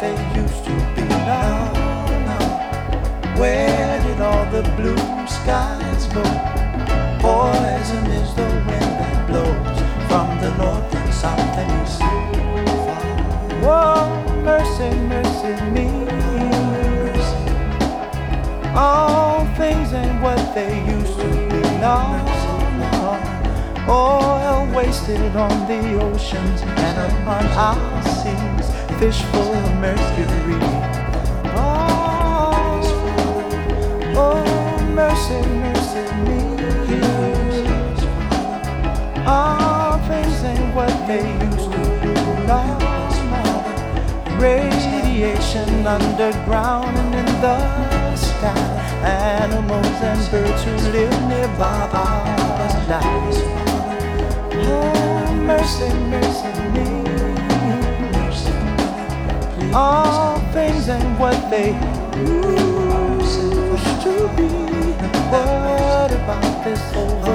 they used to be. No, no. Where did all the blue skies go? Poison is the wind that blows from the north and south and east. Whoa, mercy, mercy me. All things ain't what they used to be. No, no. Oil wasted on the oceans and upon our seas, fish full of mercury. Oh, oh, mercy, mercy me. All things ain't what they used to be. No, no. Radiation underground and in the sky. Animals and birds who live nearby are dying. Oh, mercy, mercy me. All things ain't what they used to be. What about this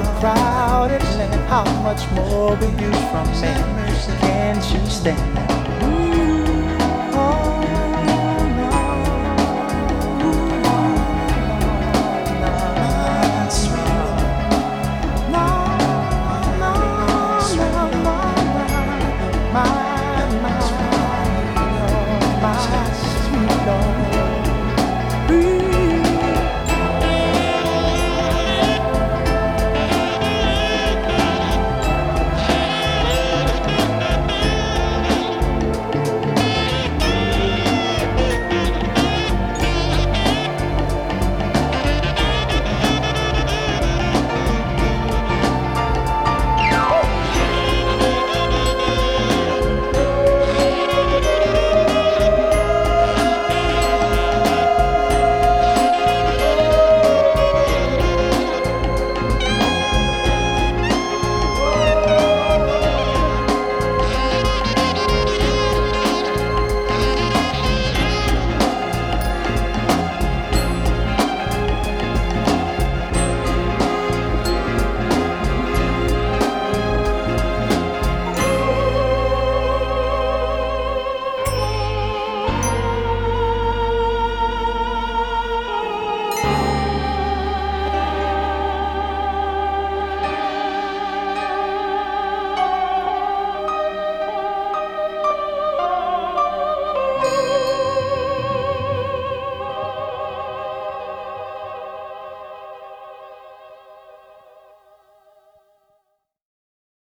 overcrowded land? How much more abuse from men can't you stand?